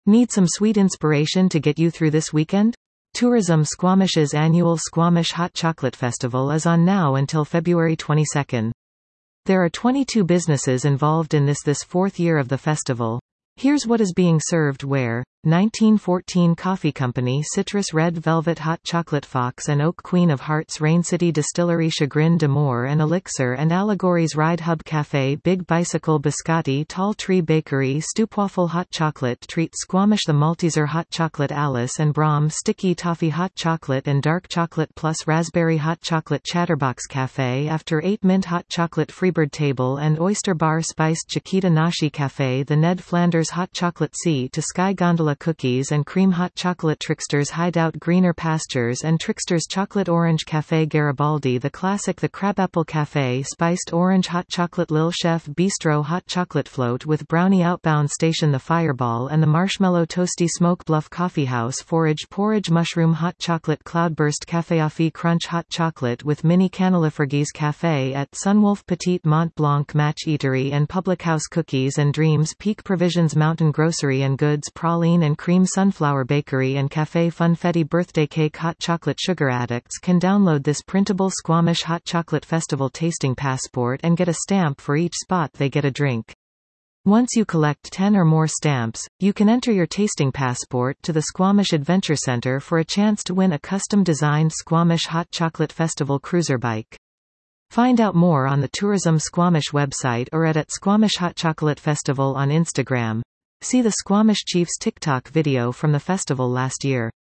Need some sweet inspiration to get you through this weekend? Tourism Squamish's annual Squamish Hot Chocolate Festival is on now until February 22. There are 22 businesses involved in this fourth year of the festival. Here's what is being served where. 1914 Coffee Company Citrus Red Velvet Hot Chocolate Fox and Oak Queen of Hearts Rain City Distillery Chagrin d'Amour and Elixir and Allegories Ride Hub Cafe Big Bicycle Biscotti Tall Tree Bakery Stoopwaffle Hot Chocolate Treat Squamish The Malteser Hot Chocolate Alice and Brahm Sticky Toffee Hot Chocolate and Dark Chocolate Plus Raspberry Hot Chocolate Chatterbox Cafe After 8 Mint Hot Chocolate Freebird Table and Oyster Bar Spiced Chiquita Nashi Cafe The Ned Flanders Hot Chocolate Sea to Sky Gondola Cookies and Cream Hot Chocolate Tricksters Hideout Greener Pastures and Tricksters Chocolate Orange Cafe Garibaldi The Classic The Crabapple Cafe Spiced Orange Hot Chocolate Lil Chef Bistro Hot Chocolate Float with Brownie Outbound Station The Fireball and the Marshmallow Toasty Smoke Bluff Coffee House Forage Porridge Mushroom Hot Chocolate Cloudburst Caféafi Crunch Hot Chocolate with Mini Canalifergis Cafe at Sunwolf Petite Mont Blanc Match Eatery and Public House Cookies and Dreams Peak Provisions Mountain Grocery and Goods Praline and Cream Sunflower Bakery and Cafe Funfetti Birthday Cake Hot Chocolate Sugar addicts can download this printable Squamish Hot Chocolate Festival tasting passport and get a stamp for each spot they get a drink. Once you collect 10 or more stamps, you can enter your tasting passport to the Squamish Adventure Center for a chance to win a custom-designed Squamish Hot Chocolate Festival cruiser bike. Find out more on the Tourism Squamish website or at Squamish Hot Chocolate Festival on Instagram. See the Squamish Chiefs TikTok video from the festival last year.